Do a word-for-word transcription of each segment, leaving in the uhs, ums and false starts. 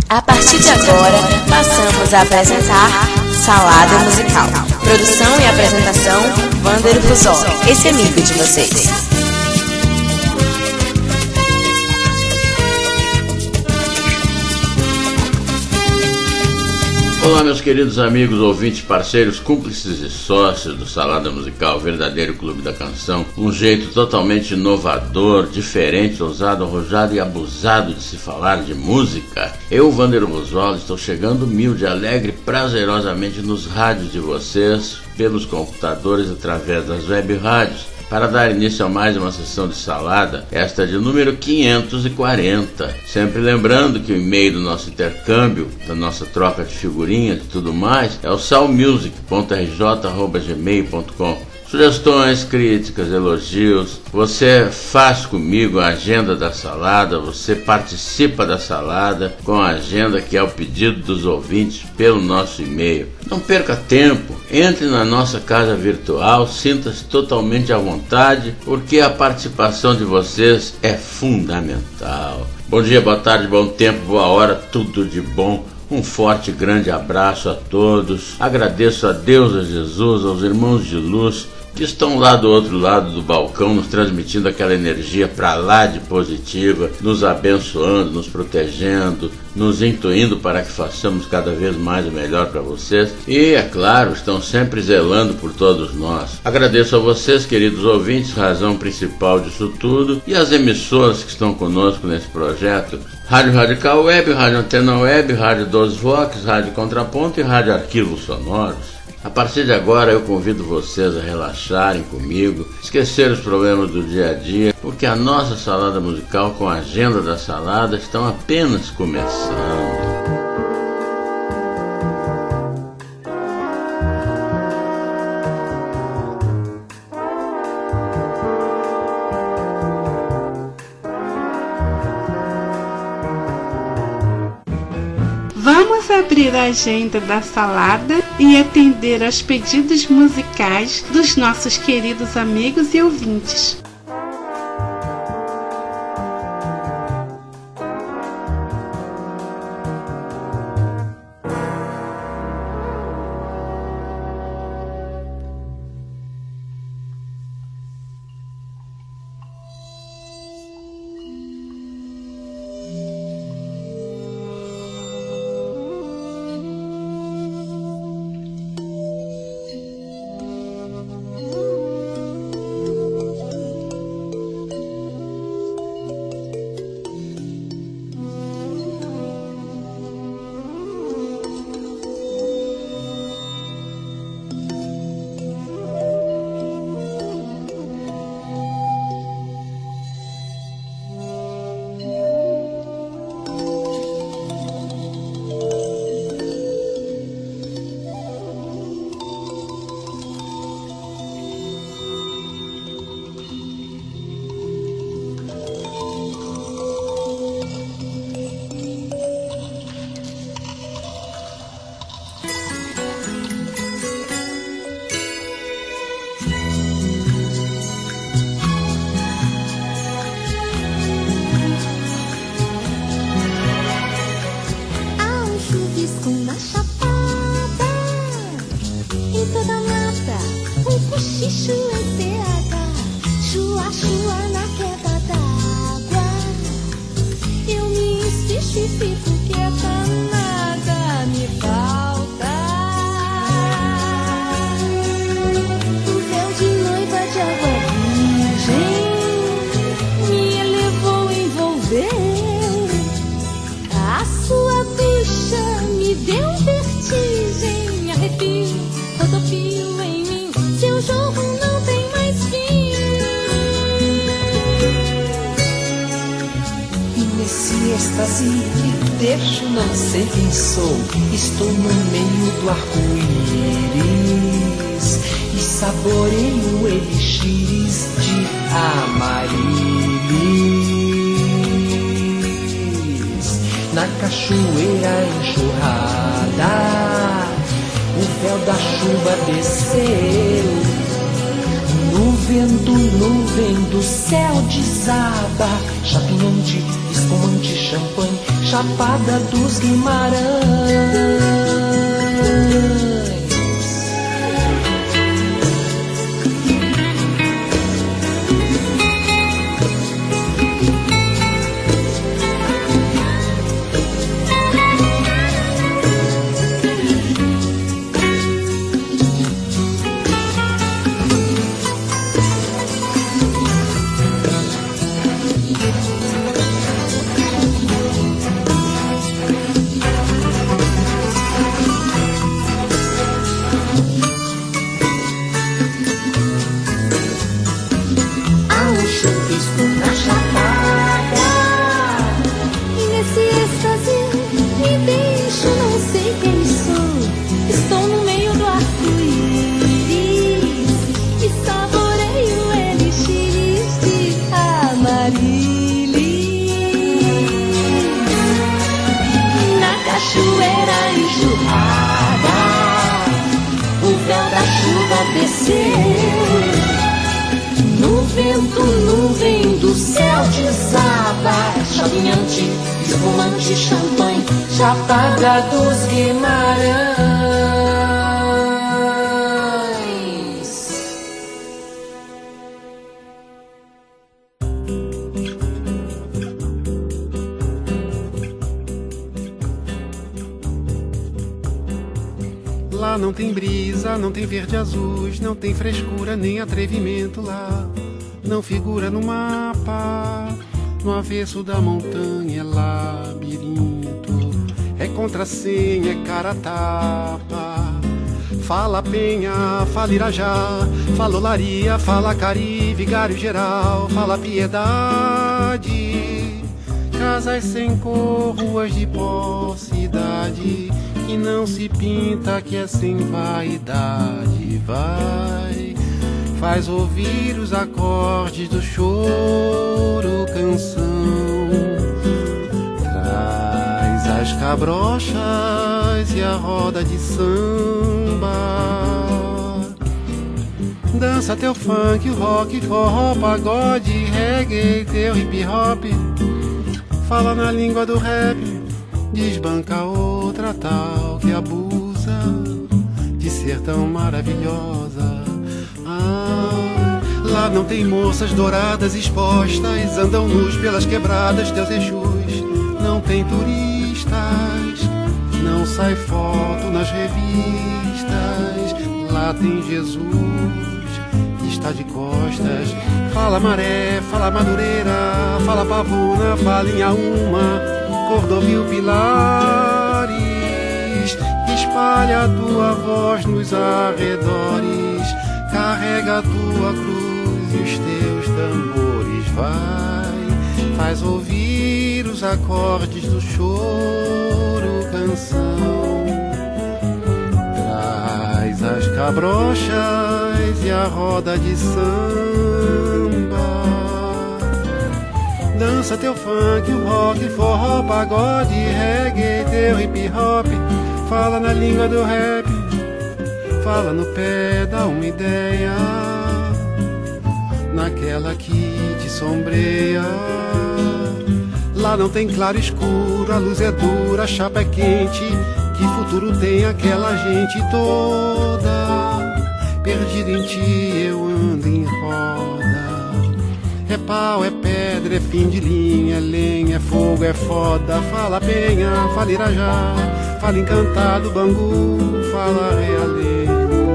A partir de agora, passamos a apresentar Salada Musical. Produção e apresentação, Wander Fusoli, esse amigo de vocês. Olá, meus queridos amigos, ouvintes, parceiros, cúmplices e sócios do Salada Musical, verdadeiro clube da canção, um jeito totalmente inovador, diferente, ousado, arrojado e abusado de se falar de música. Eu, Wander Fusoli, estou chegando humilde, alegre, prazerosamente nos rádios de vocês, pelos computadores, através das web rádios, para dar início a mais uma sessão de salada, esta de número quinhentos e quarenta. Sempre lembrando que o e-mail do nosso intercâmbio, da nossa troca de figurinhas e tudo mais, é o salmusic ponto r j arroba gmail ponto com. Sugestões, críticas, elogios, você faz comigo a agenda da salada, você participa da salada com a agenda que é o pedido dos ouvintes pelo nosso e-mail. Não perca tempo, entre na nossa casa virtual, sinta-se totalmente à vontade, porque a participação de vocês é fundamental. Bom dia, boa tarde, bom tempo, boa hora, tudo de bom. Um forte e grande abraço a todos. Agradeço a Deus, a Jesus, aos irmãos de luz que estão lá do outro lado do balcão, nos transmitindo aquela energia para lá de positiva, nos abençoando, nos protegendo, nos intuindo para que façamos cada vez mais o melhor para vocês. E, é claro, estão sempre zelando por todos nós. Agradeço a vocês, queridos ouvintes, razão principal disso tudo, e as emissoras que estão conosco nesse projeto: Rádio Radical Web, Rádio Antena Web, Rádio doze Vox, Rádio Contraponto e Rádio Arquivos Sonoros. A partir de agora eu convido vocês a relaxarem comigo, esquecer os problemas do dia a dia, porque a nossa salada musical com a agenda da salada estão apenas começando. Vamos abrir a agenda da salada e atender aos pedidos musicais dos nossos queridos amigos e ouvintes. Deixo não ser quem sou, estou no meio do arco-íris e saboreio elixires de Amarilis. Na cachoeira enxurrada, o véu da chuva desceu, no vento, nuvem do céu desaba, chapinhão de espumante, champanhe, Chapada dos Guimarães. No vento, nuvem do céu desaba, chavinhante, espumante, champanhe, Chapada dos Guimarães. Lá não tem brisa, não tem verde azuis, não tem frescura nem atrevimento lá. Não figura no mapa, no avesso da montanha é labirinto. É contrassenha, é cara tapa. Fala Penha, fala Irajá, fala Olaria, fala Cari, Vigário Geral, fala Piedade. Casas sem cor, ruas de pó, cidade que não se pinta, que é sem vaidade. Vai, faz ouvir os acordes do choro, canção. Traz as cabrochas e a roda de samba. Dança teu funk, rock, forró, pagode, reggae, teu hip hop. Fala na língua do rap, desbanca outra tal que abusa de ser tão maravilhosa. Ah, lá não tem moças douradas expostas, andam nus pelas quebradas teus Exus. Não tem turistas, não sai foto nas revistas. Lá tem Jesus, está de costas. Fala Maré, fala Madureira, fala Pavuna, fala Inhaúma, Cordovil, Pilares. Espalha a tua voz nos arredores, carrega a tua cruz e os teus tambores. Vai, faz ouvir os acordes do choro, canção. Traz as cabrochas e a roda de samba. Dança teu funk, o rock, forró, pagode, reggae, teu hip hop. Fala na língua do rap, fala no pé, dá uma ideia, naquela que te sombreia. Lá não tem claro escuro, a luz é dura, a chapa é quente. Que futuro tem aquela gente toda? Perdido em ti eu ando em roda. É pau, é pedra, é fim de linha, é lenha, é fogo, é foda. Fala Penha, fala Irajá, fala Encantado, Bangu, fala Realengo.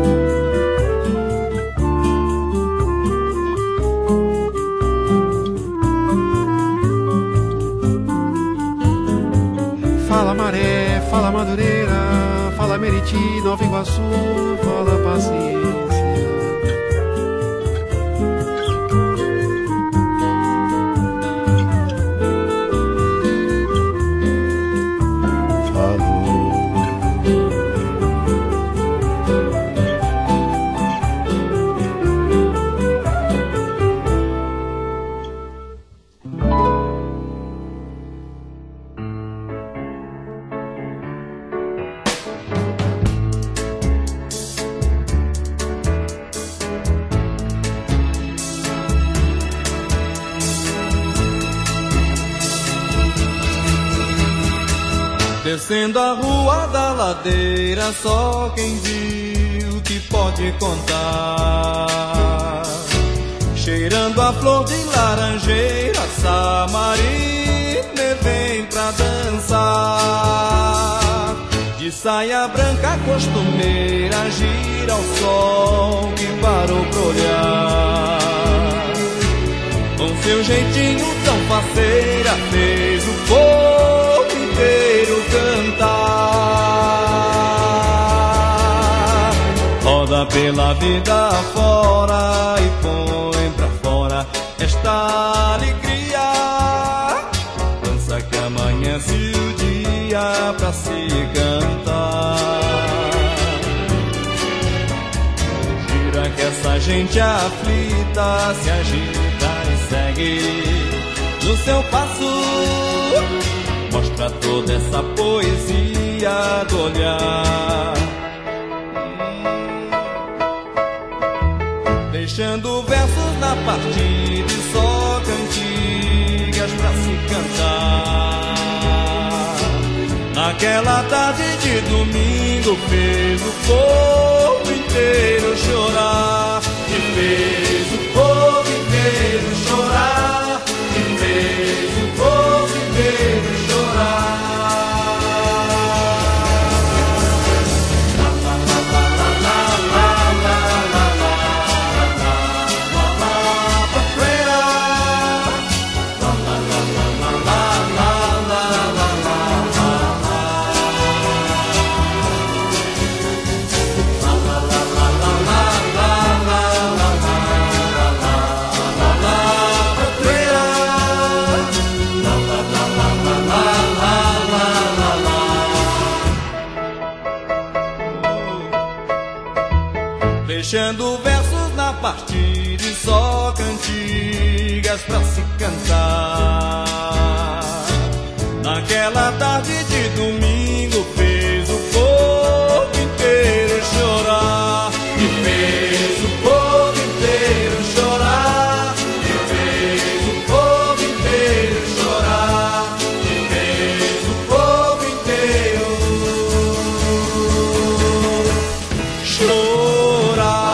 Fala Maré, fala Madureira, fala Meriti, Nova Iguaçu, fala Paciência. Descendo a rua da ladeira, só quem viu que pode contar. Cheirando a flor de laranjeira, Samarina vem pra dançar. De saia branca costumeira, gira o sol que parou pra olhar. Com seu jeitinho tão faceira, fez o povo inteiro cantar. Roda pela vida fora e põe pra fora esta alegria. Dança que amanhece o dia pra se cantar. Gira que essa gente aflita se agita e segue no seu passo. Mostra toda essa poesia do olhar, deixando versos na partida e só cantigas pra se cantar. Naquela tarde de domingo fez o povo inteiro chorar. E fez o povo inteiro chorar. E fez o povo inteiro chorar. Deixando versos na partida e só cantigas pra se cantar. Naquela tarde de domingo fez o povo inteiro chorar. E fez o povo inteiro chorar. E fez o povo inteiro chorar. E fez o povo inteiro chorar.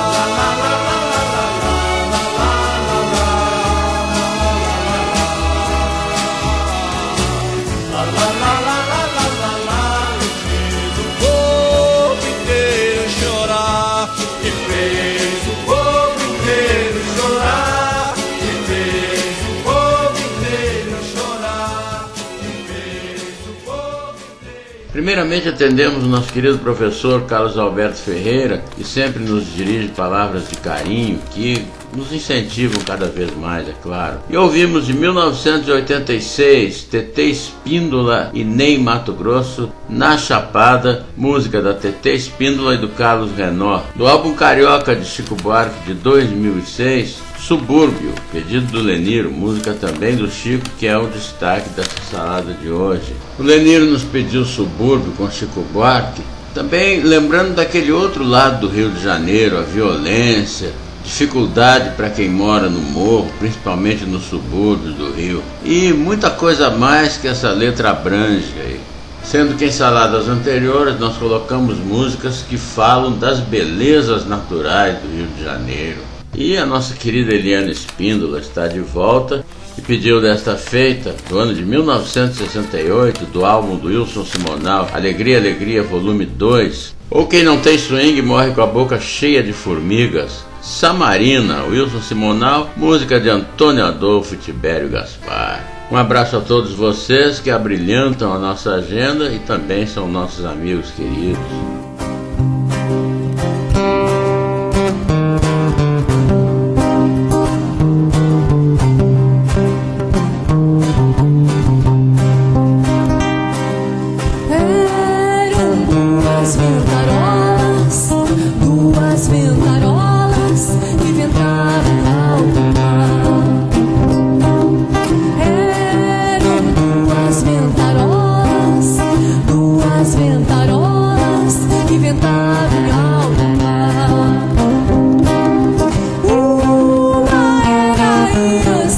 Primeiramente atendemos o nosso querido professor Carlos Alberto Ferreira, que sempre nos dirige palavras de carinho, que nos incentivam cada vez mais, é claro. E ouvimos de mil novecentos e oitenta e seis, Tetê Espíndola e Ney Mato Grosso, Na Chapada, música da Tetê Espíndola e do Carlos Renó. Do álbum Carioca de Chico Buarque de dois mil e seis, Subúrbio, pedido do Leniro, música também do Chico, que é o destaque dessa salada de hoje. O Leniro nos pediu Subúrbio com Chico Buarque, também lembrando daquele outro lado do Rio de Janeiro, a violência, dificuldade para quem mora no morro, principalmente nos subúrbios do Rio, e muita coisa a mais que essa letra abrange aí. Sendo que em saladas anteriores nós colocamos músicas que falam das belezas naturais do Rio de Janeiro. E a nossa querida Eliana Espíndola está de volta e pediu desta feita, do ano de mil novecentos e sessenta e oito, do álbum do Wilson Simonal, Alegria, Alegria, volume dois, ou Quem Não Tem Swing Morre com a Boca Cheia de Formigas, Samarina, Wilson Simonal, música de Antônio Adolfo e Tibério Gaspar. Um abraço a todos vocês que abrilhantam a nossa agenda e também são nossos amigos queridos.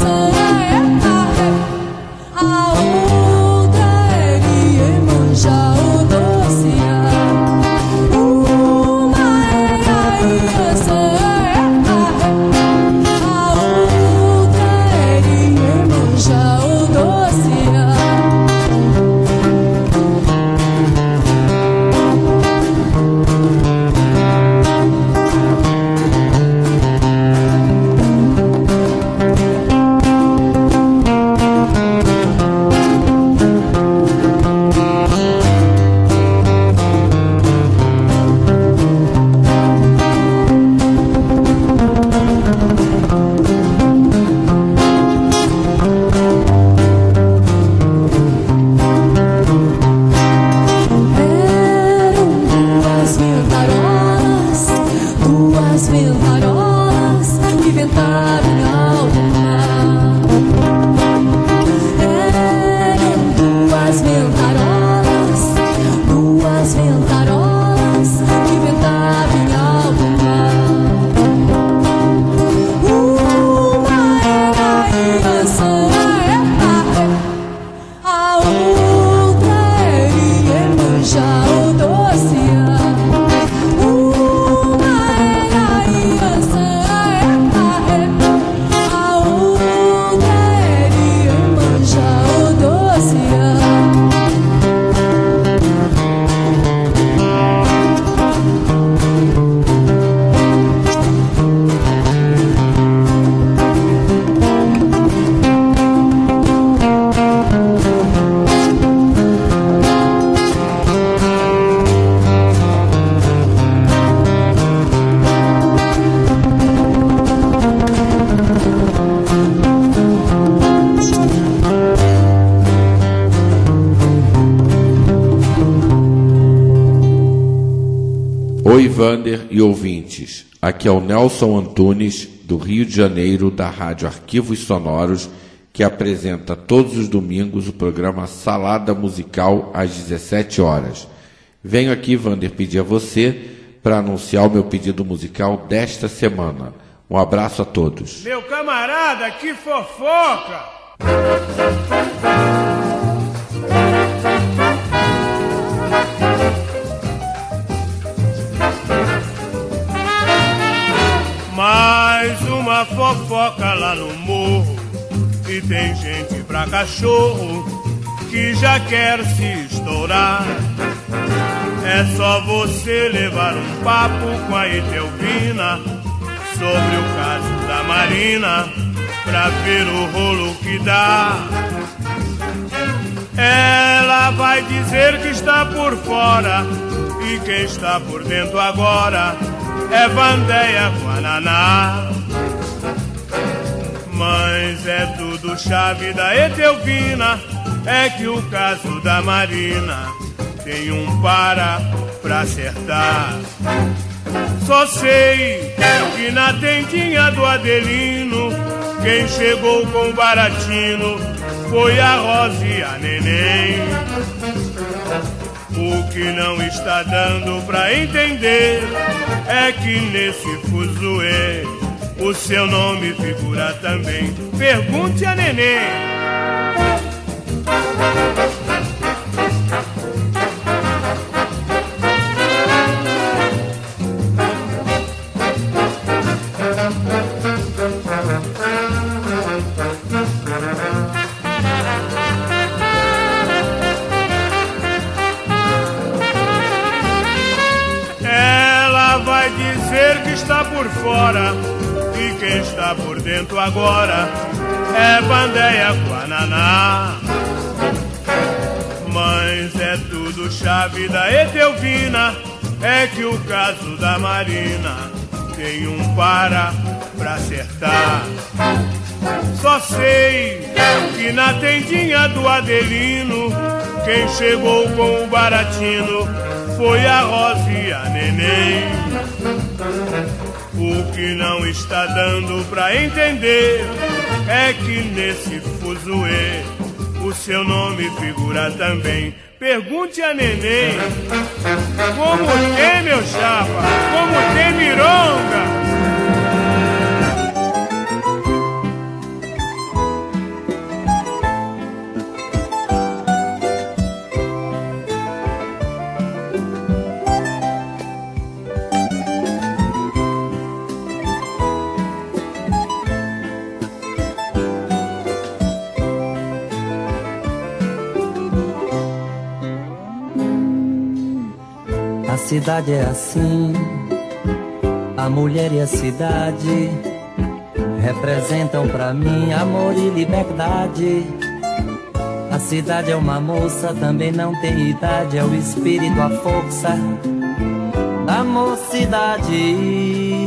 A outra é Iemanjá. Oi, Vander e ouvintes. Aqui é o Nelson Antunes, do Rio de Janeiro, da Rádio Arquivos Sonoros, que apresenta todos os domingos o programa Salada Musical às dezessete horas. Venho aqui, Vander, pedir a você para anunciar o meu pedido musical desta semana. Um abraço a todos. Meu camarada, que fofoca! Mais uma fofoca lá no morro, e tem gente pra cachorro que já quer se estourar. É só você levar um papo com a Etelvina sobre o caso da Marina, pra ver o rolo que dá. Ela vai dizer que está por fora, e quem está por dentro agora é Vandeia Guananá. Mas é tudo chave da Etelvina, é que o caso da Marina tem um para pra acertar. Só sei que na tendinha do Adelino, quem chegou com o baratino foi a Rosa e a Neném. O que não está dando pra entender é que nesse fuzuê o seu nome figura também. Pergunte a Neném. Que está por fora, e quem está por dentro agora é Vandeia Guananá. Mas é tudo chave da Etelvina, é que o caso da Marina tem um para pra acertar. Só sei que na tendinha do Adelino, quem chegou com o baratino foi a Rosa e a Neném. O que não está dando pra entender é que nesse fuzuê o seu nome figura também. Pergunte a Neném. Como tem, meu chapa? Como tem, mironga? A cidade é assim, a mulher e a cidade representam pra mim amor e liberdade. A cidade é uma moça, também não tem idade, é o espírito, a força da mocidade.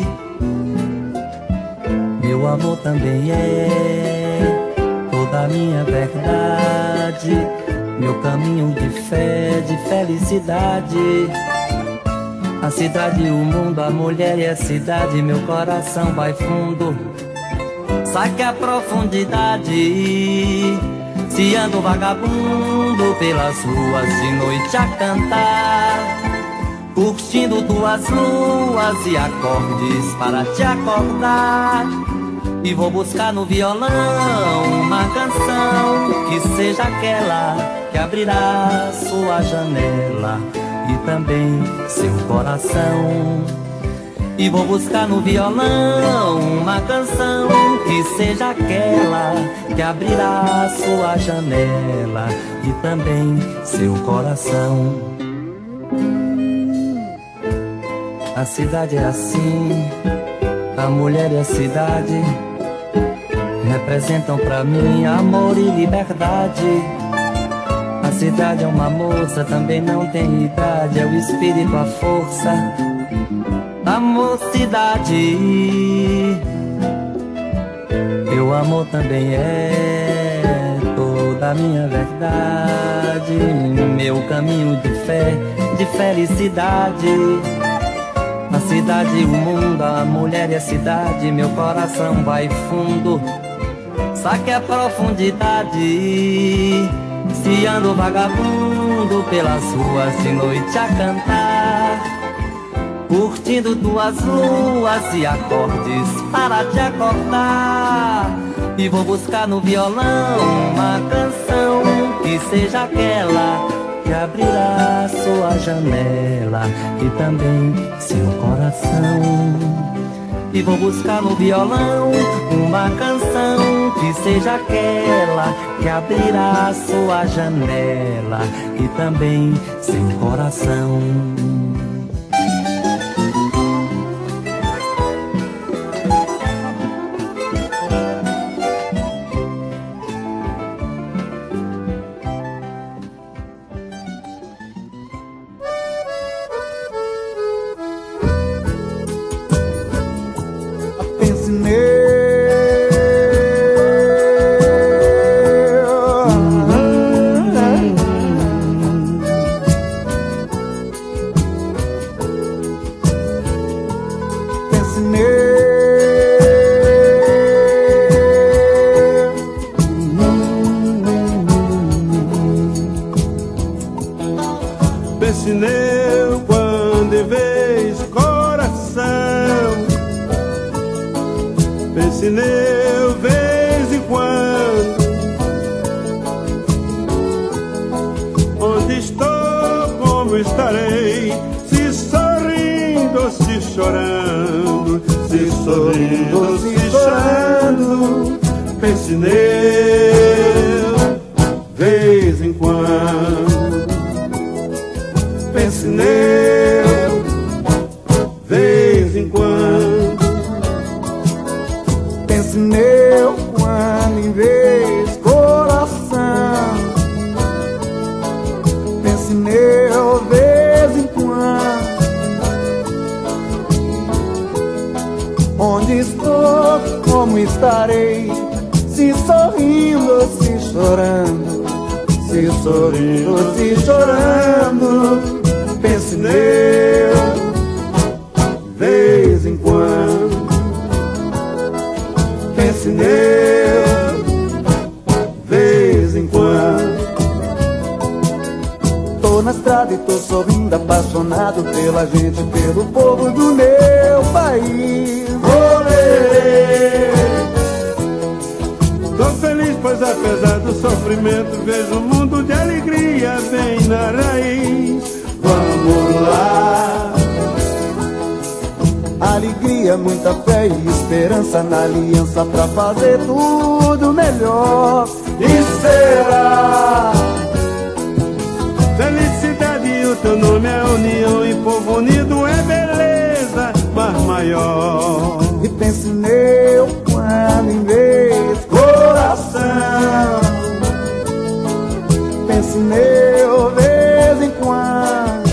Meu amor também é toda a minha verdade, meu caminho de fé, de felicidade. A cidade e o mundo, a mulher e a cidade, meu coração vai fundo, saque a profundidade. Se ando vagabundo pelas ruas de noite a cantar, curtindo tuas luas e acordes para te acordar. E vou buscar no violão uma canção que seja aquela que abrirá sua janela e também seu coração. E vou buscar no violão uma canção que seja aquela que abrirá sua janela e também seu coração. A cidade é assim, a mulher e a cidade representam pra mim amor e liberdade. A cidade é uma moça, também não tem idade, é o espírito, a força da mocidade. Meu amor também é toda a minha verdade, meu caminho de fé, de felicidade. A cidade, o mundo, a mulher e a cidade, meu coração vai fundo, saque a profundidade. Se ando vagabundo pelas ruas de noite a cantar, curtindo tuas luas e acordes para te acordar. E vou buscar no violão uma canção que seja aquela que abrirá sua janela e também seu coração. E vou buscar no violão uma canção que seja aquela que abrirá sua janela e também seu coração. Na aliança pra fazer tudo melhor. E será felicidade, o teu nome é união, e povo unido é beleza, mar maior. E pense meu quando em vez coração, pense meu vez em quando.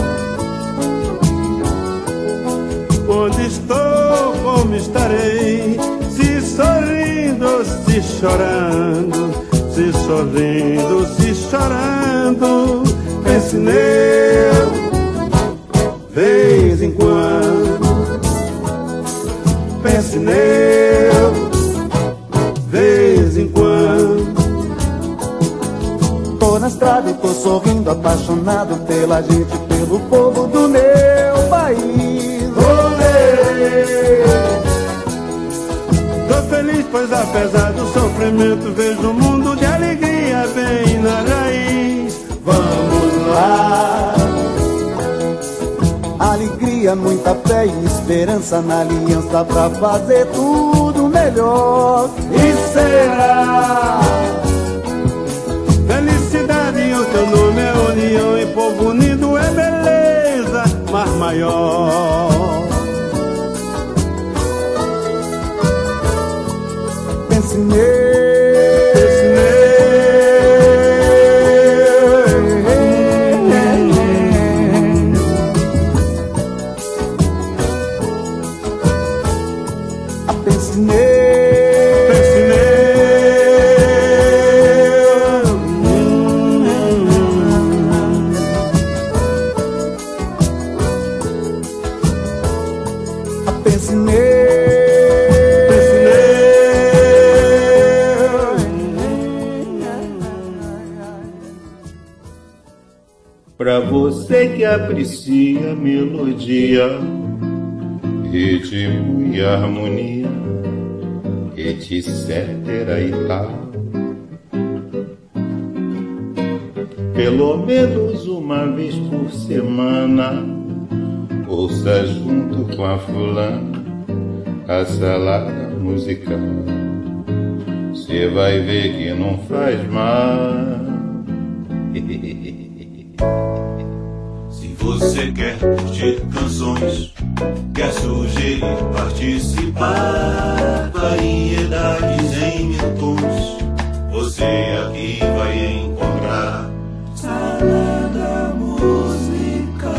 Onde estou, como estarei, se sorrindo, se chorando, se sorrindo, se chorando. Pense nele, vez em quando. Pense nele, vez em quando. Tô na estrada e tô sorrindo, apaixonado pela gente, pelo povo do meu país. Tô feliz, pois apesar do sofrimento vejo um mundo de alegria bem na raiz. Vamos lá. Alegria, muita fé e esperança na aliança pra fazer tudo melhor. E será felicidade, o teu nome é união, e povo unido é beleza, mar maior. Pense nele, pense nele, pense nele, pense nele. pra você que aprecia melodia, ritmo e harmonia, etc e tal. Pelo menos uma vez por semana, ouça junto com a fulana a salada musical. Cê vai ver que não faz mal. Se você quer curtir canções, quer sugerir, participar, variedades em mil tons, você aqui vai encontrar Salada Musical.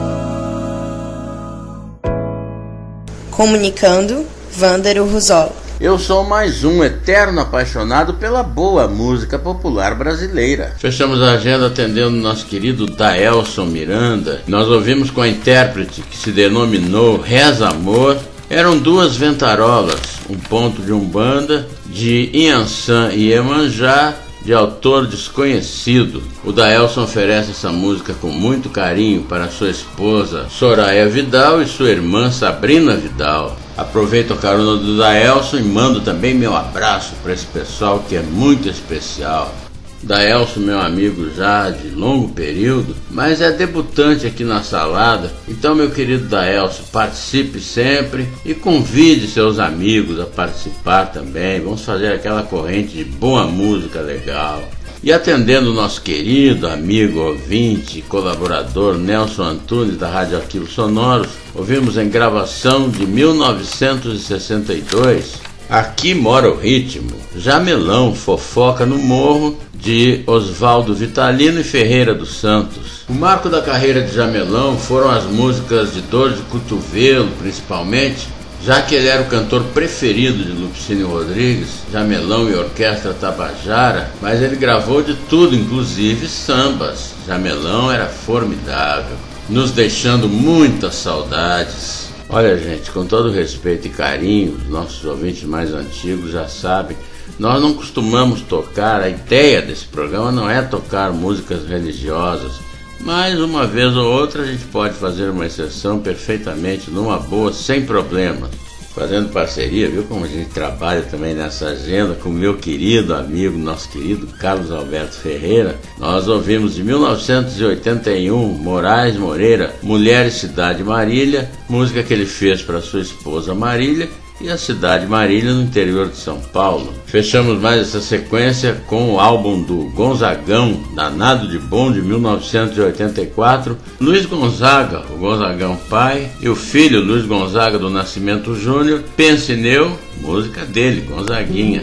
Comunicando, Vândaro Ruzola. Eu sou mais um eterno apaixonado pela boa música popular brasileira. Fechamos a agenda atendendo nosso querido Daelson Miranda. Nós ouvimos com a intérprete que se denominou Reza Amor. Eram duas ventarolas, um ponto de umbanda, de Inhansã e Iemanjá, de autor desconhecido. O Daelson oferece essa música com muito carinho para sua esposa Soraya Vidal e sua irmã Sabrina Vidal. Aproveito a carona do Daelson e mando também meu abraço para esse pessoal que é muito especial. Daelson, meu amigo já de longo período, mas é debutante aqui na Salada. Então, meu querido Daelson, participe sempre e convide seus amigos a participar também. Vamos fazer aquela corrente de boa música legal. E atendendo o nosso querido amigo, ouvinte e colaborador Nelson Antunes da Rádio Arquivos Sonoros, ouvimos em gravação de mil novecentos e sessenta e dois Aqui Mora o Ritmo, Jamelão, Fofoca no Morro, de Oswaldo Vitalino e Ferreira dos Santos. O marco da carreira de Jamelão foram as músicas de Dor de Cotovelo, principalmente, já que ele era o cantor preferido de Lupicínio Rodrigues, Jamelão e Orquestra Tabajara, mas ele gravou de tudo, inclusive sambas. Jamelão era formidável, nos deixando muitas saudades. Olha, gente, com todo respeito e carinho, os nossos ouvintes mais antigos já sabem, nós não costumamos tocar, a ideia desse programa não é tocar músicas religiosas, mas uma vez ou outra a gente pode fazer uma exceção perfeitamente, numa boa, sem problemas. Fazendo parceria, viu como a gente trabalha também nessa agenda com o meu querido amigo, nosso querido Carlos Alberto Ferreira. Nós ouvimos de mil novecentos e oitenta e um, Moraes Moreira, Mulher e Cidade Marília, música que ele fez para sua esposa Marília, e a cidade Marília, no interior de São Paulo. Fechamos mais essa sequência com o álbum do Gonzagão, Danado de Bom, de mil novecentos e oitenta e quatro, Luiz Gonzaga, o Gonzagão pai, e o filho Luiz Gonzaga do Nascimento Júnior, Pensineu, música dele, Gonzaguinha.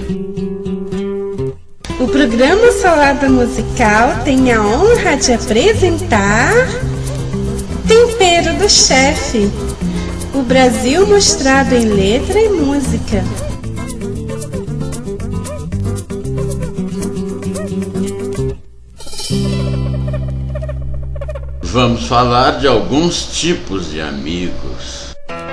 O programa Salada Musical tem a honra de apresentar Tempero do Chefe, o Brasil mostrado em letra e música. Vamos falar de alguns tipos de amigos.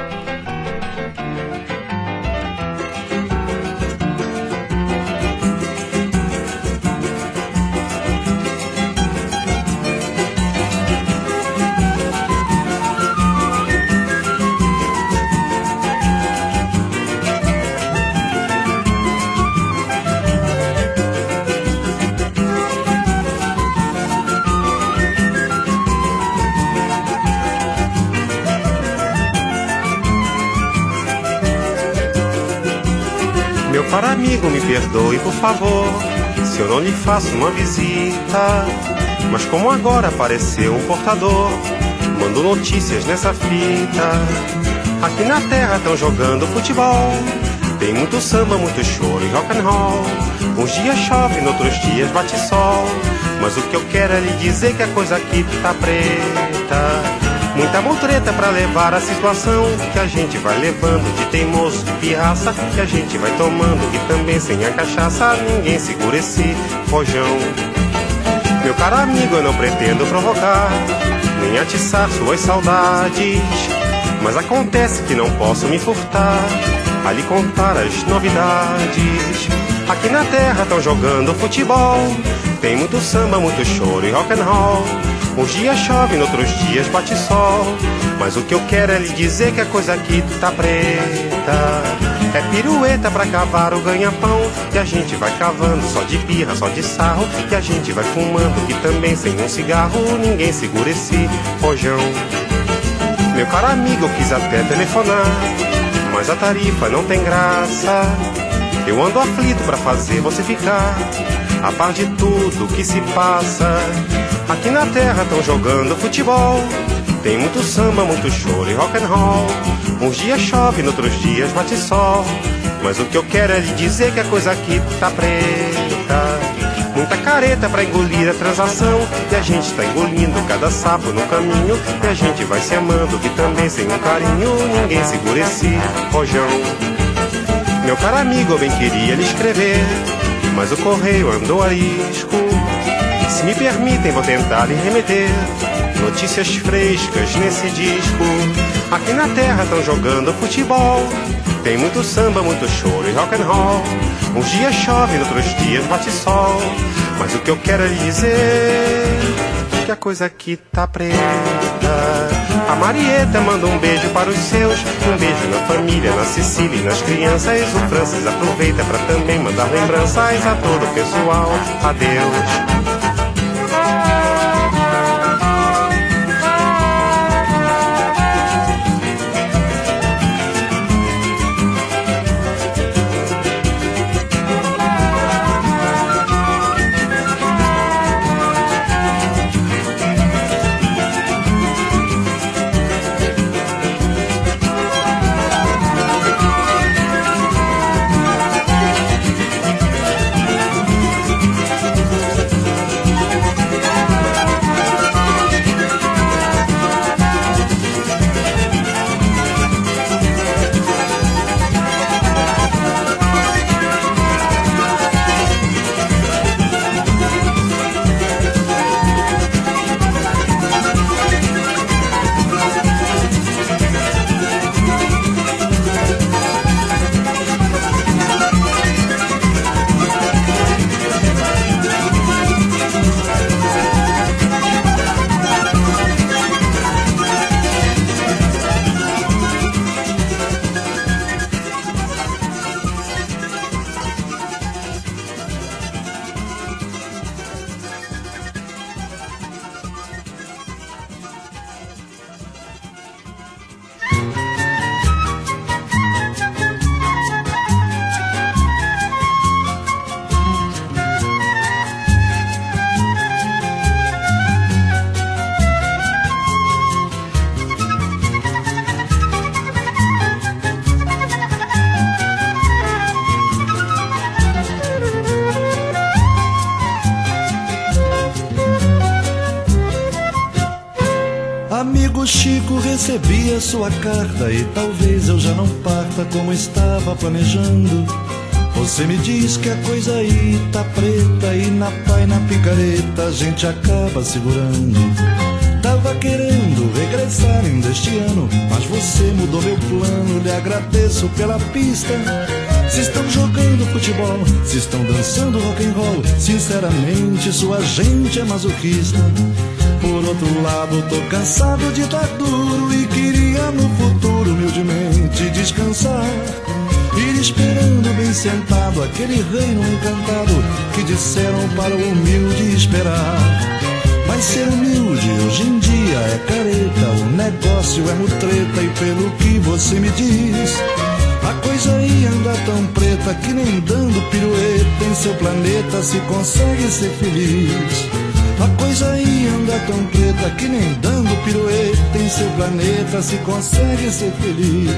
Para amigo, me perdoe, por favor, se eu não lhe faço uma visita. Mas como agora apareceu um portador, mando notícias nessa fita. Aqui na terra tão jogando futebol, tem muito samba, muito choro e rock and roll. Uns dias chove, noutros dias bate sol, mas o que eu quero é lhe dizer que a coisa aqui tá preta. Muita mutreta pra levar a situação que a gente vai levando de teimoso, de pirraça, que a gente vai tomando e também sem a cachaça ninguém segura esse rojão. Meu caro amigo, eu não pretendo provocar, nem atiçar suas saudades, mas acontece que não posso me furtar a lhe contar as novidades. Aqui na terra tão jogando futebol, tem muito samba, muito choro e rock and roll. Uns dias chove, noutros dias bate sol. Mas o que eu quero é lhe dizer que a coisa aqui tá preta. É pirueta pra cavar o ganha-pão. E a gente vai cavando só de birra, só de sarro. E a gente vai fumando que também sem um cigarro ninguém segura esse rojão. Meu caro amigo, eu quis até telefonar, mas a tarifa não tem graça. Eu ando aflito pra fazer você ficar a par de tudo que se passa. Aqui na terra tão jogando futebol. Tem muito samba, muito choro e rock and roll. Uns dias chove, noutros dias bate sol. Mas o que eu quero é lhe dizer que a coisa aqui tá preta. Muita careta pra engolir a transação. E a gente tá engolindo cada sapo no caminho. E a gente vai se amando que também sem um carinho ninguém segura esse rojão. Meu caro amigo, eu bem queria lhe escrever, mas o correio andou arisco. Se me permitem, vou tentar lhe remeter notícias frescas nesse disco. Aqui na terra tão jogando futebol. Tem muito samba, muito choro e rock and roll. Uns dias chove, noutros dias bate sol. Mas o que eu quero é lhe dizer que a coisa aqui tá preta. A Marieta manda um beijo para os seus. Um beijo na família, na Cecília e nas crianças. O Francis aproveita para também mandar lembranças a todo o pessoal. Adeus. Recebi a sua carta e talvez eu já não parta como estava planejando. Você me diz que a coisa aí tá preta e na pá e na picareta a gente acaba segurando. Tava querendo regressar ainda este ano, mas você mudou meu plano, lhe agradeço pela pista. Se estão jogando futebol, se estão dançando rock and roll, sinceramente sua gente é masoquista. Por outro lado, tô cansado de dar duro e queria no futuro humildemente descansar, ir esperando bem sentado aquele reino encantado que disseram para o humilde esperar. Mas ser humilde hoje em dia é careta, o negócio é mutreta e pelo que você me diz, a coisa aí anda tão preta que nem dando pirueta em seu planeta se consegue ser feliz. A coisa aí anda tão preta que nem dando pirueta em seu planeta se consegue ser feliz.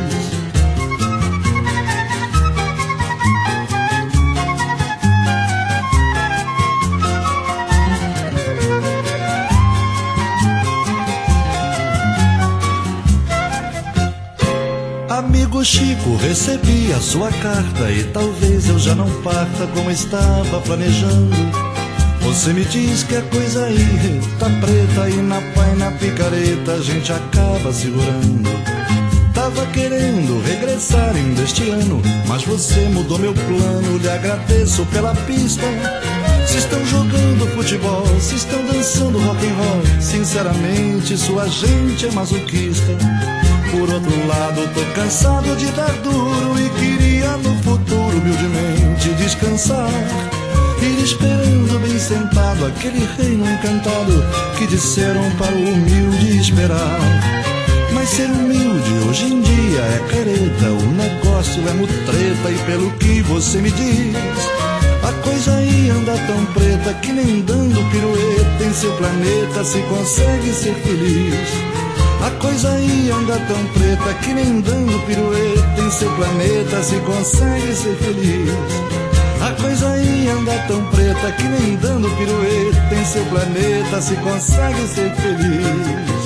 Amigo Chico, recebi a sua carta e talvez eu já não parta como estava planejando. Você me diz que a coisa aí tá preta e na pá e na picareta a gente acaba segurando. Tava querendo regressar ainda este ano, mas você mudou meu plano, lhe agradeço pela pista. Se estão jogando futebol, se estão dançando rock and roll, sinceramente sua gente é masoquista. Por outro lado, tô cansado de dar duro e queria no futuro humildemente descansar, ir esperando bem sentado aquele reino encantado que disseram para o humilde esperar. Mas ser humilde hoje em dia é careta, o negócio é mutreta e pelo que você me diz, a coisa aí anda tão preta que nem dando pirueta em seu planeta se consegue ser feliz. A coisa aí anda tão preta que nem dando pirueta em seu planeta se consegue ser feliz. A coisa aí anda tão preta que nem dando pirueta em seu planeta se consegue ser feliz.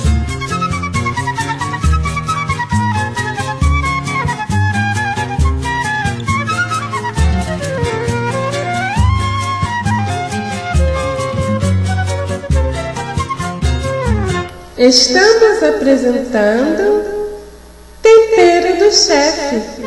Estamos apresentando Tempero do Chefe.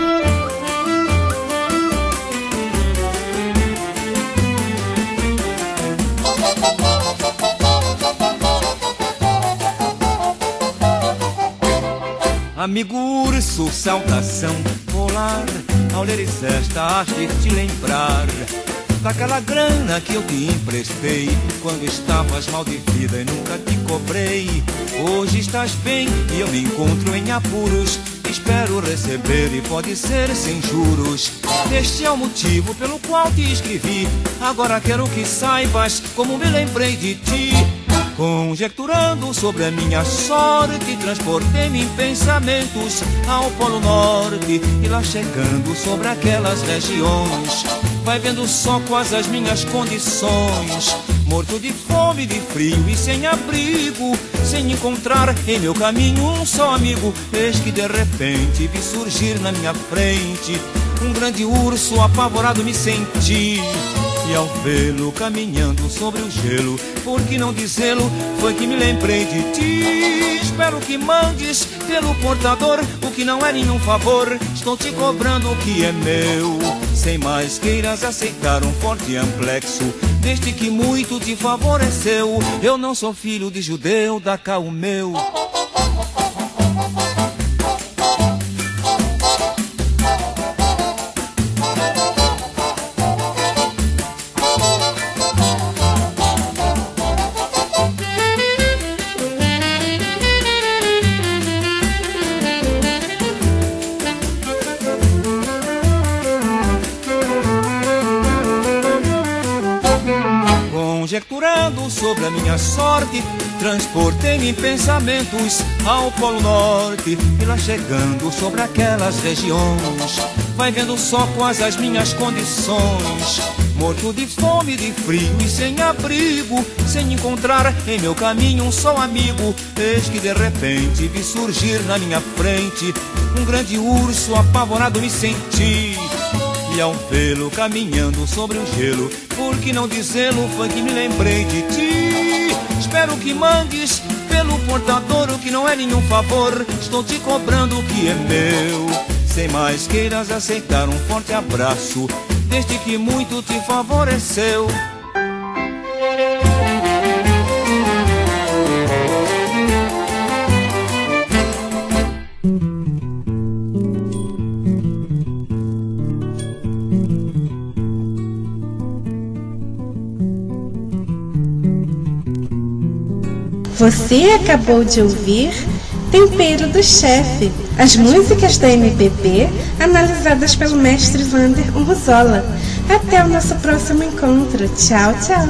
Amigo urso, saudação polar, ao leres esta hás de te lembrar daquela grana que eu te emprestei quando estavas mal de vida e nunca te cobrei. Hoje estás bem e eu me encontro em apuros, espero receber e pode ser sem juros. Este é o motivo pelo qual te escrevi, agora quero que saibas como me lembrei de ti. Conjecturando sobre a minha sorte, transportei-me em pensamentos ao Polo Norte, e lá chegando sobre aquelas regiões, vai vendo só quais as minhas condições, morto de fome, de frio e sem abrigo, sem encontrar em meu caminho um só amigo. Eis que de repente vi surgir na minha frente um grande urso, apavorado me senti, e ao vê-lo caminhando sobre o gelo, por que não dizê-lo, foi que me lembrei de ti. Espero que mandes pelo portador o que não é nenhum favor, estou te cobrando o que é meu, sem mais queiras aceitar um forte amplexo, desde que muito te favoreceu. Eu não sou filho de judeu, dá cá o meu. Conjecturando sobre a minha sorte, transportei-me em pensamentos ao Polo Norte, e lá chegando sobre aquelas regiões, vai vendo só quais as minhas condições, morto de fome, de frio e sem abrigo, sem encontrar em meu caminho um só amigo. Eis que de repente vi surgir na minha frente um grande urso, apavorado me senti, e ao vê-lo caminhando sobre o gelo, por que não dizê-lo, foi que me lembrei de ti. Espero que mandes pelo portador o que não é nenhum favor, estou te cobrando o que é meu, sem mais queiras aceitar um forte abraço, desde que muito te favoreceu. Você acabou de ouvir Tempero do Chefe, as músicas da M P B analisadas pelo mestre Vander Urruzola. Até o nosso próximo encontro. Tchau, tchau.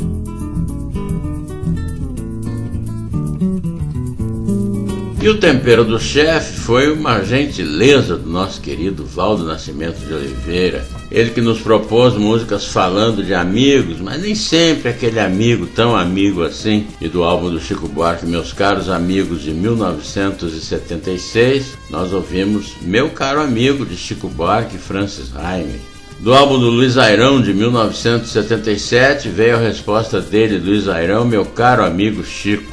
E o Tempero do Chefe foi uma gentileza do nosso querido Valdo Nascimento de Oliveira. Ele que nos propôs músicas falando de amigos, mas nem sempre aquele amigo tão amigo assim. E do álbum do Chico Buarque, Meus Caros Amigos, de mil novecentos e setenta e seis, nós ouvimos Meu Caro Amigo, de Chico Buarque e Francis Raime. Do álbum do Luiz Airão, de mil novecentos e setenta e sete, veio a resposta dele, Luiz Airão, Meu Caro Amigo Chico.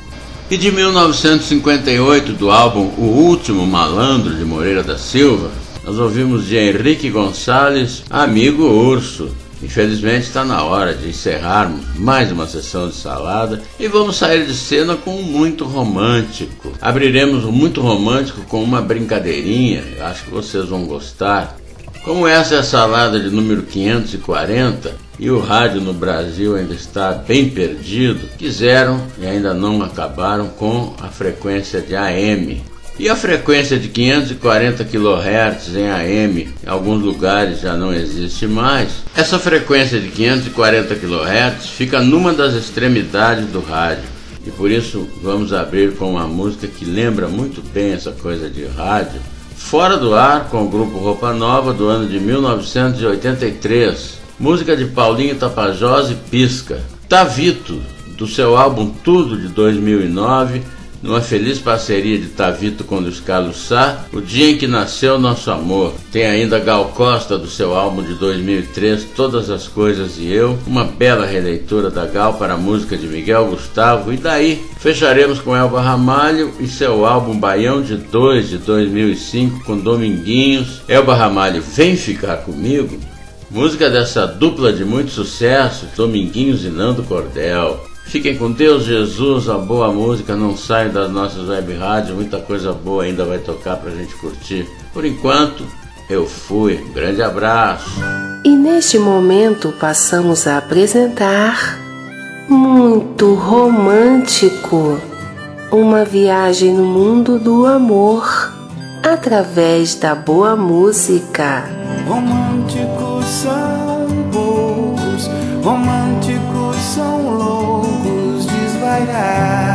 E de mil novecentos e cinquenta e oito, do álbum O Último Malandro, de Moreira da Silva, nós ouvimos de Henrique Gonçalves, Amigo Urso. Infelizmente está na hora de encerrarmos mais uma sessão de salada e vamos sair de cena com um muito romântico. Abriremos o muito romântico com uma brincadeirinha, eu acho que vocês vão gostar. Como essa é a salada de número quinhentos e quarenta e o rádio no Brasil ainda está bem perdido, quiseram e ainda não acabaram com a frequência de A M. E a frequência de quinhentos e quarenta quilohertz em A M, em alguns lugares já não existe mais. Essa frequência de quinhentos e quarenta quilohertz fica numa das extremidades do rádio. E por isso vamos abrir com uma música que lembra muito bem essa coisa de rádio. Fora do Ar, com o grupo Roupa Nova, do ano de mil novecentos e oitenta e três. Música de Paulinho Tapajós e Pisca. Tavito, do seu álbum Tudo, de dois mil e nove, numa feliz parceria de Tavito com Luiz Carlos Sá, O Dia em que Nasceu Nosso Amor. Tem ainda Gal Costa, do seu álbum de dois mil e três, Todas as Coisas e Eu, uma bela releitura da Gal para a música de Miguel Gustavo. E daí fecharemos com Elba Ramalho e seu álbum Baião de Dois, de dois mil e cinco, com Dominguinhos. Elba Ramalho, Vem Ficar Comigo, música dessa dupla de muito sucesso, Dominguinhos e Nando Cordel. Fiquem com Deus, Jesus, a boa música, não saiam das nossas web rádios, muita coisa boa ainda vai tocar pra gente curtir. Por enquanto, eu fui, um grande abraço. E neste momento passamos a apresentar Muito Romântico, uma viagem no mundo do amor, através da boa música. Românticos são poucos, românticos são loucos, desvairados.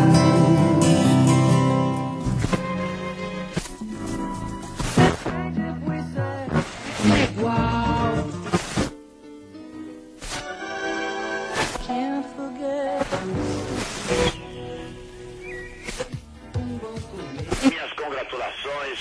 Can't forget. Minhas congratulações.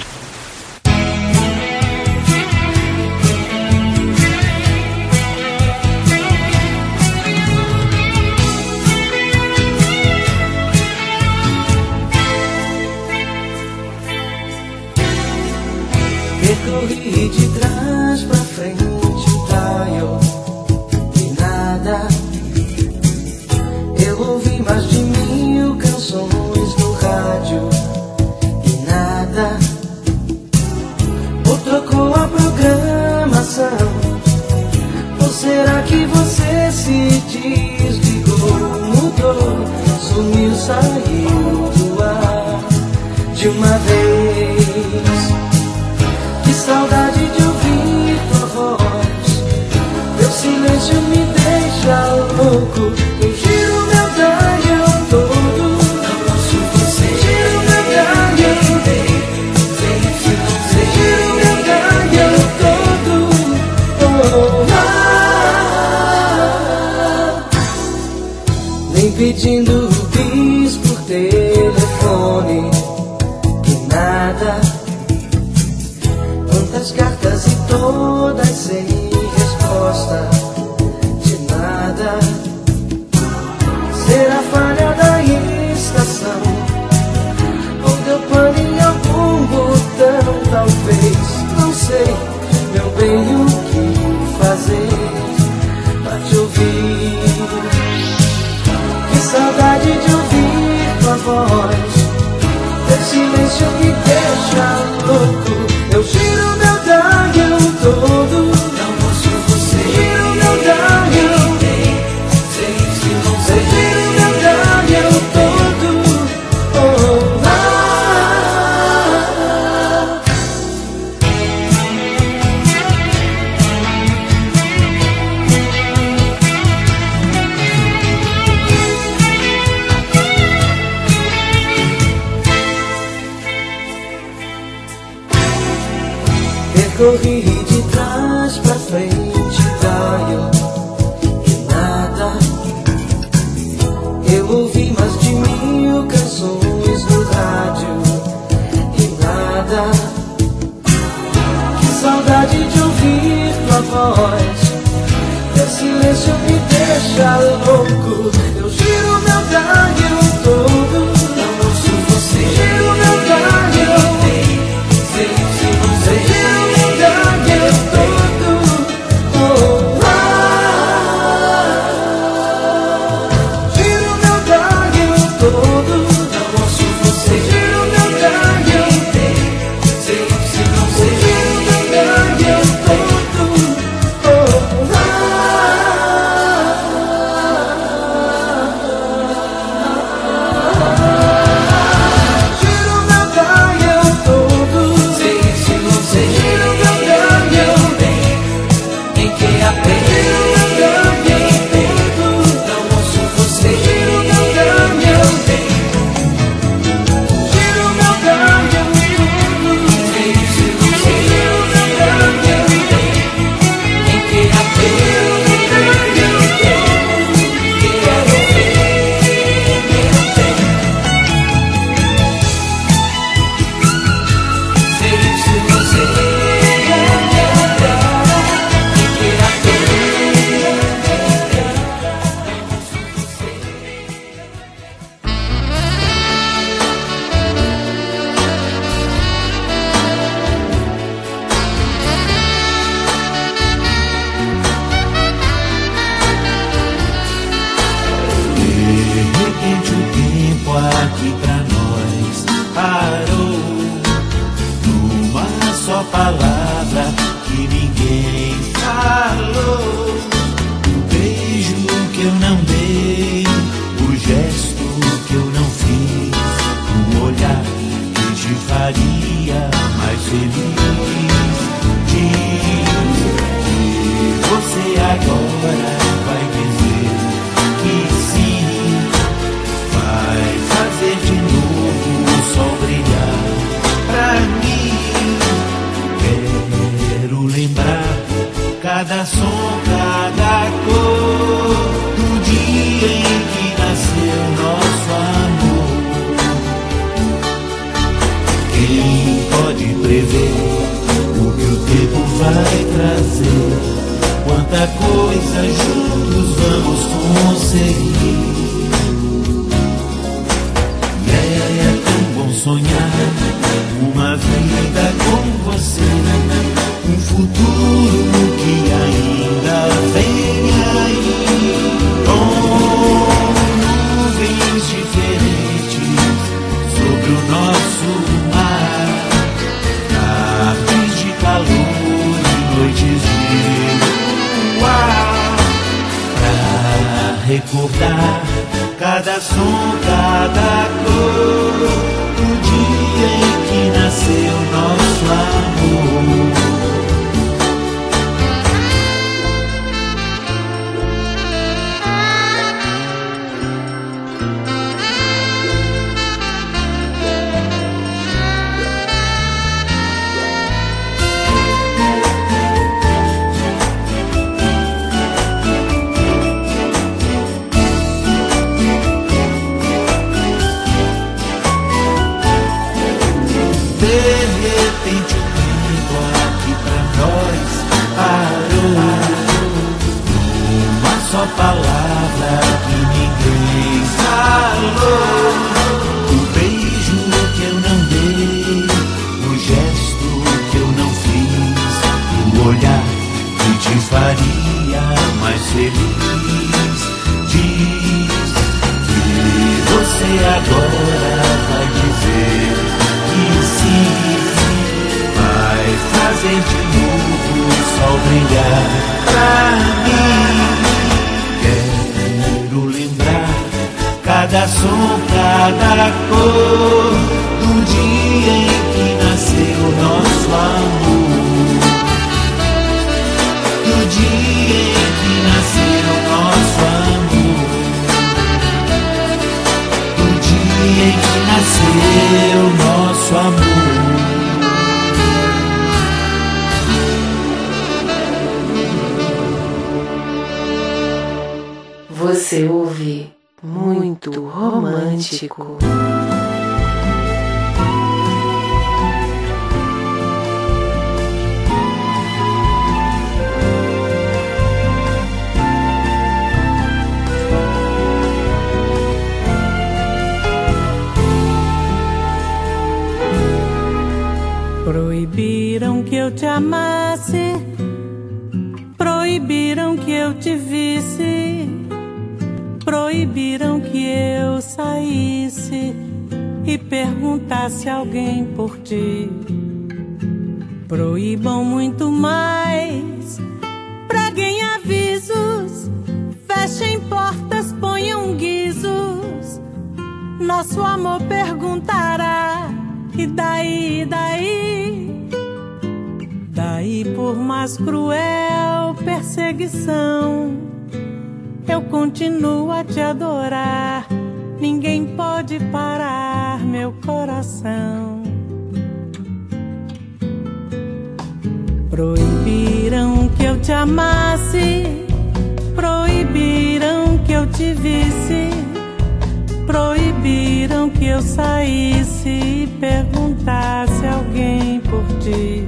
Percorri de trás pra frente o dial e nada. Eu ouvi mais de mil canções no rádio e nada. Ou trocou a programação, ou será que você se desligou, mudou, sumiu, saiu do ar de uma vez? Que saudade de ouvir tua voz, teu silêncio me deixa louco. Eu giro meu dial todo, não posso você. Giro meu dial, você giro meu dial todo. Oh, ah, nem pedindo bis por telefone e nada. Quantas cartas e todas sem resposta, de nada. Será falha da estação, ou deu pane em algum botão, talvez, não sei, meu bem, o que fazer pra te ouvir. Que saudade de ouvir tua voz, teu silêncio me deixa louco. Eu giro meu dial todo, não posso você. Giro meu dial, você giro meu dial todo. Oh, ah, percorri de trás pra frente, dial e nada. Eu ouvi mais de mil canções no rádio e nada. Que saudade de ouvir tua voz, teu silêncio me deixa louco. Eu giro meu dial todo, feliz. Diz que você agora vai dizer que sim, vai fazer de novo o sol brilhar pra mim. Quero lembrar cada som, cada cor do dia em que nasceu nosso amor. Quem pode prever o que o tempo vai trazer? Quanta coisa juntos vamos conseguir. É, é tão bom sonhar uma vida com você, um futuro que ainda vem aí, com nuvens diferentes sobre o nosso mar, tardes de calor e noites de luar, pra recordar cada som, cada cor do dia em que nasceu nosso amor. Só palavra que ninguém falou, o beijo que eu não dei, o gesto que eu não fiz, o olhar que te faria mais feliz. Diz que você agora vai dizer que sim, vai fazer de novo o sol brilhar pra mim. Quero lembrar cada som, cada cor do dia em que nasceu nosso amor, do dia em que nasceu nosso amor, do dia em que nasceu nosso amor. Você ouve Muito Romântico. Proibiram que eu te amasse, proibiram que eu te visse, proibiram que eu saísse e perguntasse a alguém por ti. Proíbam muito mais, preguem avisos, fechem portas, ponham guizos. Nosso amor perguntará, e daí, e daí? Daí por mais cruel perseguição, eu continuo a te adorar. Ninguém pode parar meu coração. Proibiram que eu te amasse, proibiram que eu te visse, proibiram que eu saísse e perguntasse a alguém por ti.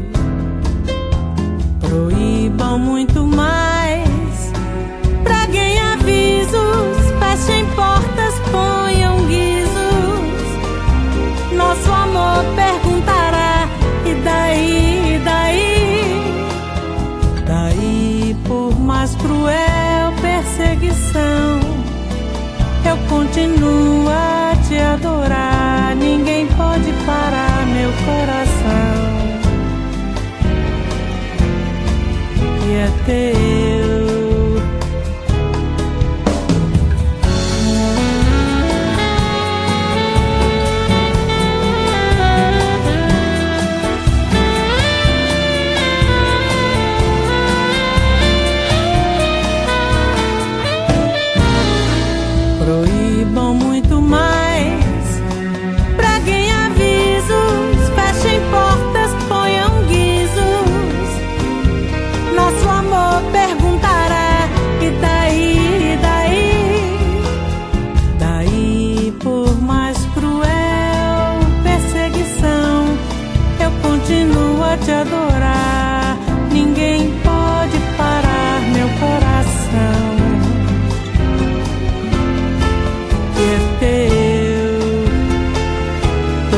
Proíbam muito mais, preguem avisos, fechem portas, ponham guizos. Nosso amor perguntará, e daí, e daí? Daí por mais cruel perseguição, eu continuo a te adorar. Ninguém pode parar meu coração, que é teu.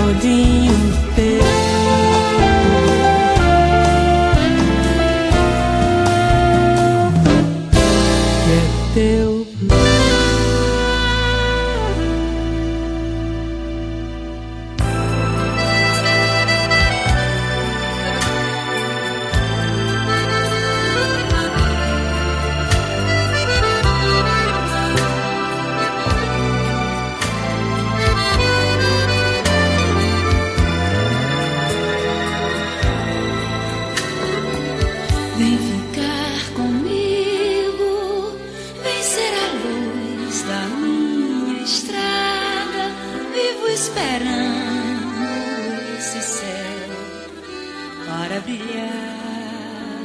todinho teu. Que é teu. Vem ficar comigo, vem ser a luz da minha estrada. Vivo esperando esse céu para brilhar.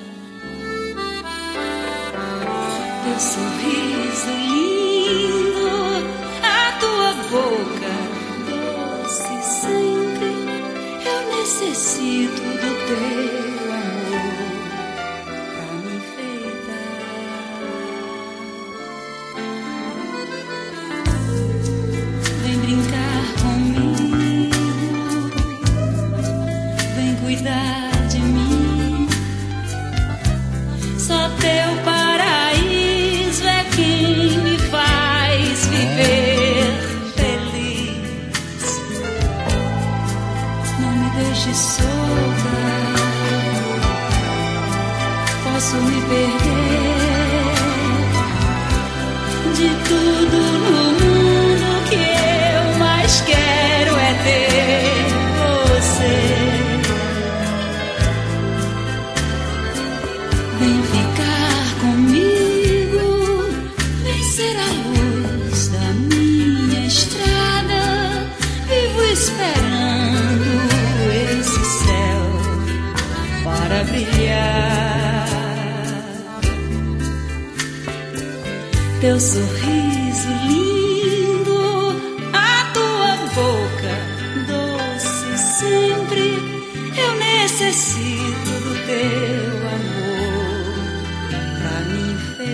Teu sorriso lindo, a tua boca doce sempre. Eu necessito do teu amor. Vem brincar comigo, vem cuidar de mim. Só teu paraíso é quem me faz viver feliz. Não me deixe solta, posso me perder de tudo no mundo. Que eu mais quero é ter você. Vem ficar comigo, vem ser a luz da minha estrada. Vivo esperando esse céu para brilhar. Teu sorriso lindo, a tua boca doce sempre. Eu necessito do teu amor pra me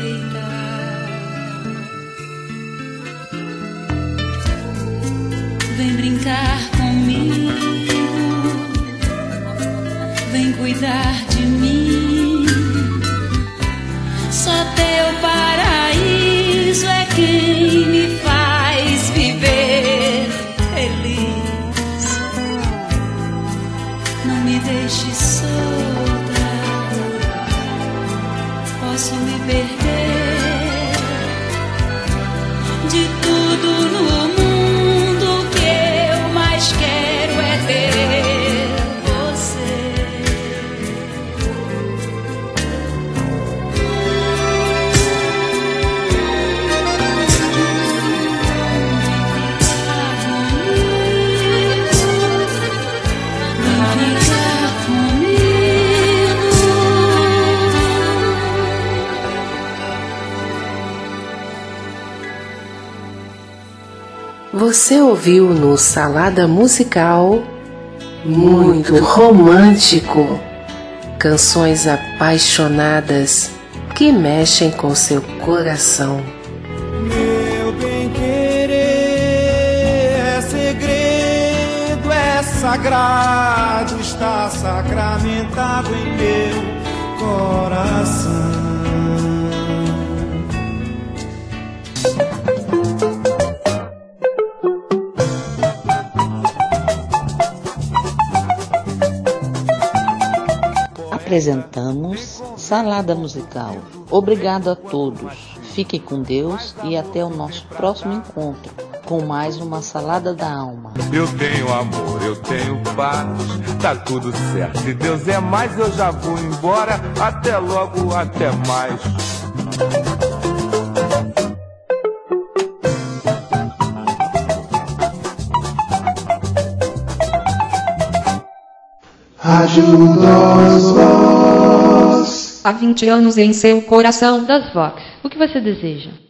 enfeitar. Vem brincar comigo, vem cuidar de mim. Só teu paraíso é quem me faz viver feliz. Não me deixe solta, posso me perder de tudo no mundo. Que eu mais quero é ter você. Você ouviu no Salada Musical muito romântico, canções apaixonadas que mexem com seu coração. Meu bem-querer é segredo, é sagrado, está sacramentado em meu coração. Apresentamos Salada Musical. Obrigado a todos. Fiquem com Deus e até o nosso próximo encontro com mais uma Salada da Alma. Eu tenho amor, eu tenho paz, tá tudo certo. Se Deus é mais, eu já vou embora. Até logo, até mais. Rádio das Vox. Há vinte anos em seu coração das Vox. O que você deseja?